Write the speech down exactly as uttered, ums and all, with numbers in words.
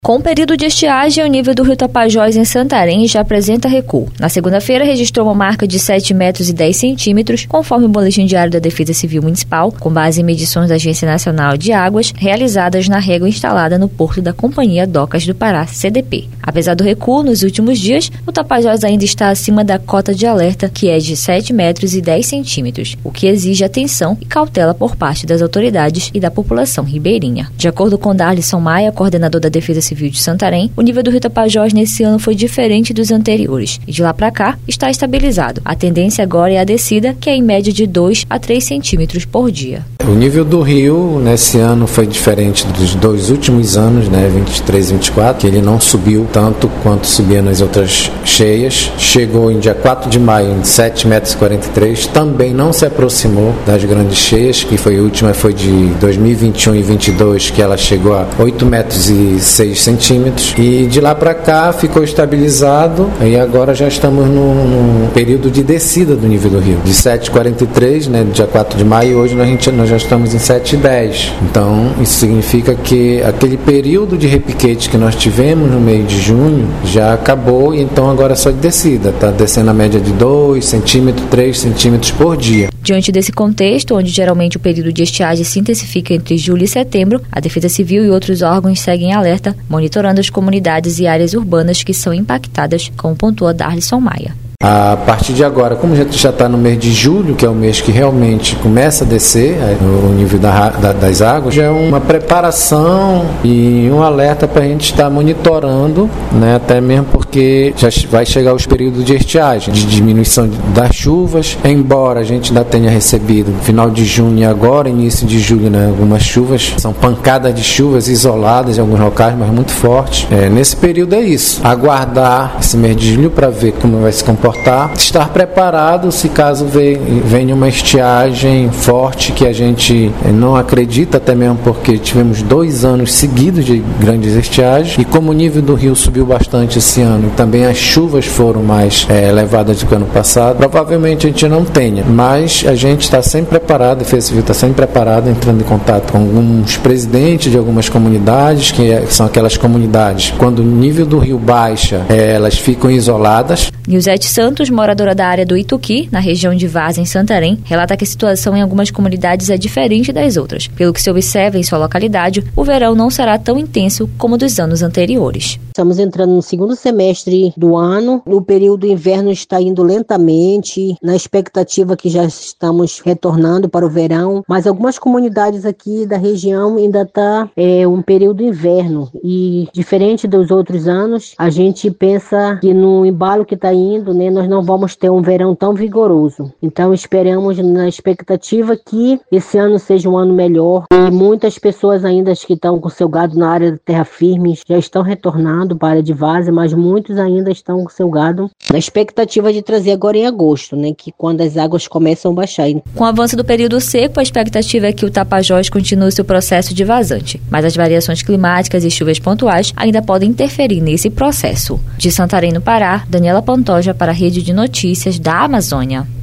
Com o período de estiagem, o nível do rio Tapajós em Santarém já apresenta recuo. Na segunda-feira, registrou uma marca de sete metros e dez centímetros, conforme o Boletim Diário da Defesa Civil Municipal, com base em medições da Agência Nacional de Águas, realizadas na régua instalada no porto da Companhia Docas do Pará, C D P. Apesar do recuo, nos últimos dias, o Tapajós ainda está acima da cota de alerta, que é de sete metros e dez centímetros, o que exige atenção e cautela por parte das autoridades e da população ribeirinha. De acordo com Darlisson Maia, coordenador da Defesa Civil Civil de Santarém, o nível do rio Tapajós nesse ano foi diferente dos anteriores e de lá para cá está estabilizado. A tendência agora é a descida, que é em média de dois a três centímetros por dia. O nível do rio nesse ano foi diferente dos dois últimos anos, né, vinte e três e vinte e quatro, que ele não subiu tanto quanto subia nas outras cheias. Chegou em dia quatro de maio em sete metros e quarenta e três, também não se aproximou das grandes cheias, que foi a última, foi de dois mil e vinte e um e vinte e dois, que ela chegou a oito metros e seis centímetros, e de lá para cá ficou estabilizado, e agora já estamos no, no período de descida do nível do rio, de sete e quarenta e três, né, dia quatro de maio, e hoje nós, gente, nós já estamos em sete e dez. Então isso significa que aquele período de repiquete que nós tivemos no mês de junho já acabou, e então agora é só de descida, está descendo a média de dois centímetros, três centímetros por dia. Diante desse contexto, onde geralmente o período de estiagem se intensifica entre julho e setembro, a Defesa Civil e outros órgãos seguem alerta, monitorando as comunidades e áreas urbanas que são impactadas, como pontua Darlisson Maia. A partir de agora, como já está no mês de julho, que é o mês que realmente começa a descer o nível da, da, das águas, já é uma preparação e um alerta para a gente estar monitorando, né, até mesmo porque já vai chegar os períodos de estiagem, de diminuição das chuvas, embora a gente ainda tenha recebido no final de junho e agora, início de julho, né, algumas chuvas, são pancadas de chuvas isoladas em alguns locais, mas muito fortes. É, nesse período é isso, aguardar esse mês de julho para ver como vai se comportar, estar preparado se caso venha uma estiagem forte, que a gente não acredita, até mesmo porque tivemos dois anos seguidos de grandes estiagens, e como o nível do rio subiu bastante esse ano e também as chuvas foram mais é, elevadas do que o ano passado, provavelmente a gente não tenha, mas a gente está sempre preparado, a Defesa Civil está sempre preparada, entrando em contato com alguns presidentes de algumas comunidades, que, é, que são aquelas comunidades, quando o nível do rio baixa, é, elas ficam isoladas. Nilzete Santos, moradora da área do Ituqui, na região de Vaza, em Santarém, relata que a situação em algumas comunidades é diferente das outras. Pelo que se observa em sua localidade, o verão não será tão intenso como dos anos anteriores. Estamos entrando no segundo semestre do ano, o período inverno está indo lentamente, na expectativa que já estamos retornando para o verão, mas algumas comunidades aqui da região ainda está é, um período inverno, e diferente dos outros anos, a gente pensa que no embalo que está indo, né, nós não vamos ter um verão tão vigoroso. Então esperamos na expectativa que esse ano seja um ano melhor, e muitas pessoas ainda que estão com seu gado na área da terra firme já estão retornando para a área de Vaza, mas muitos ainda estão com seu gado na expectativa de trazer agora em agosto, né, que quando as águas começam a baixar. Com o avanço do período seco, a expectativa é que o Tapajós continue seu processo de vazante, mas as variações climáticas e chuvas pontuais ainda podem interferir nesse processo. De Santarém, no Pará, Daniela Pantoja para a Rede de Notícias da Amazônia.